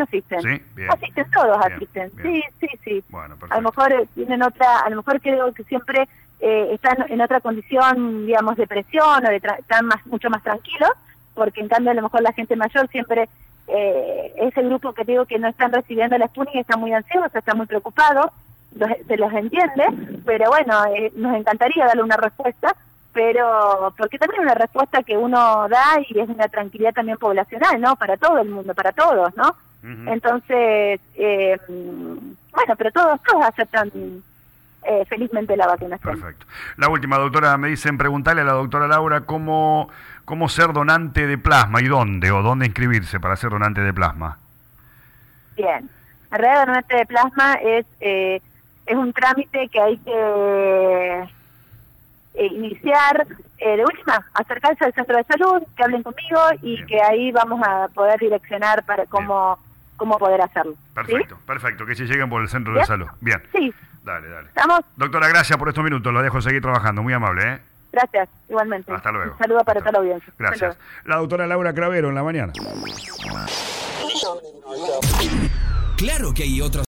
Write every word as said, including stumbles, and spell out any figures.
no asisten. Sí, bien. Asisten todos, Bien, asisten. bien. Sí, sí, sí. Bueno, A perfecto. lo mejor eh, tienen otra, a lo mejor creo que siempre eh, están en otra condición, digamos, de presión o de tra- están más, mucho más tranquilos, porque en cambio a lo mejor la gente mayor siempre, eh, ese grupo que digo que no están recibiendo la Sputnik está muy ansioso, está muy preocupado, los- se los entiende, pero bueno, eh, nos encantaría darle una respuesta, pero porque también es una respuesta que uno da y es una tranquilidad también poblacional, ¿no? Para todo el mundo, para todos, ¿no? Uh-huh. Entonces, eh, bueno, pero todos, todos aceptan eh, felizmente la vacunación. Perfecto. La última, doctora, me dicen, preguntarle a la doctora Laura cómo, cómo ser donante de plasma y dónde, o dónde inscribirse para ser donante de plasma. Bien. En realidad, donante de plasma es, eh, es un trámite que hay que eh, iniciar, eh, de última, acercarse al centro de salud, que hablen conmigo y Bien. que ahí vamos a poder direccionar para cómo, cómo poder hacerlo. Perfecto, ¿sí? perfecto, que se lleguen por el centro ¿Bien? de salud. Bien. Sí. Dale, dale. ¿Estamos? Doctora, gracias por estos minutos, lo dejo seguir trabajando, muy amable, ¿eh? Gracias, igualmente. Hasta luego. Un saludo para Hasta toda la audiencia. Gracias. La doctora Laura Cravero en la mañana. Claro que hay otros